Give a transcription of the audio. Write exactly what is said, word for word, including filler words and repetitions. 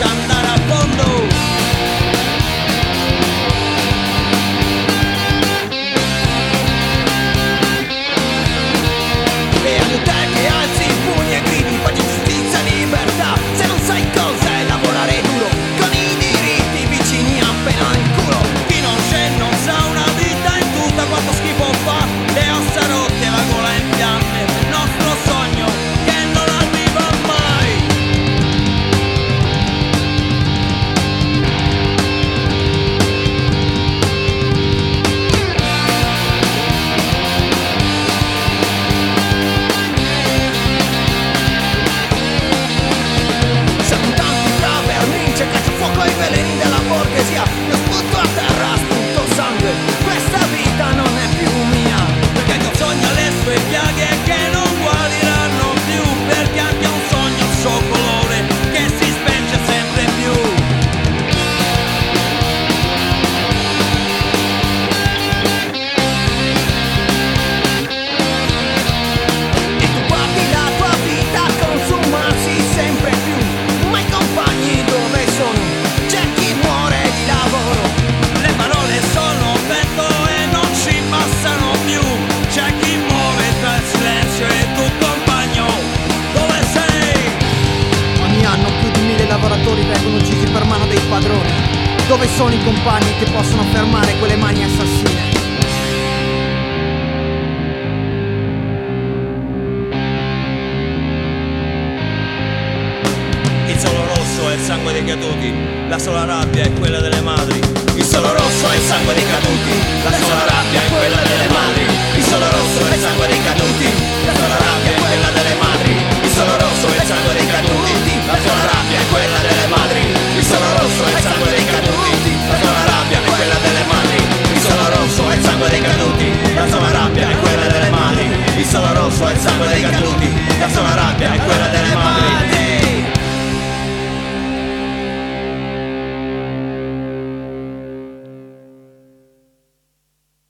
lascia andare a fondo. E a te che alzi i pugni e gridi pace, giustizia e libertà, se non sai cos'è lavorare duro con i diritti vicini appena al culo. Chi non c'è non sa una vita in tutta quanto schifo fa, le ossa rotte, la gola in fiamme, il nostro sogno che non arriva mai. Siamo tanti fra vernice, cacciafuoco ai veleni della borghesia. Io sputo a terra, sputo sangue, questa vita non è più mia. Perché chi sogna le sue piaghe che non guariranno più, perché anche un sogno ha il suo colore che si spenge sempre più. E tu guardi la tua vita consumarsi sempre più, ma i compagni dove sono? C'è chi muore di lavoro, le parole sono vento e non ci passano più. C'è chi muove tra il silenzio e tu compagno, dove sei? Ogni anno più di mille lavoratori vengono uccisi per mano dei padroni. Dove sono i compagni che possono fermare quelle mani assassine? Il solo rosso è il sangue dei caduti, la sola rabbia è quella delle madri. Il solo rosso è il sangue dei caduti, la sola rabbia è quella delle madri. Il solo rosso è il sangue dei caduti, la sola rabbia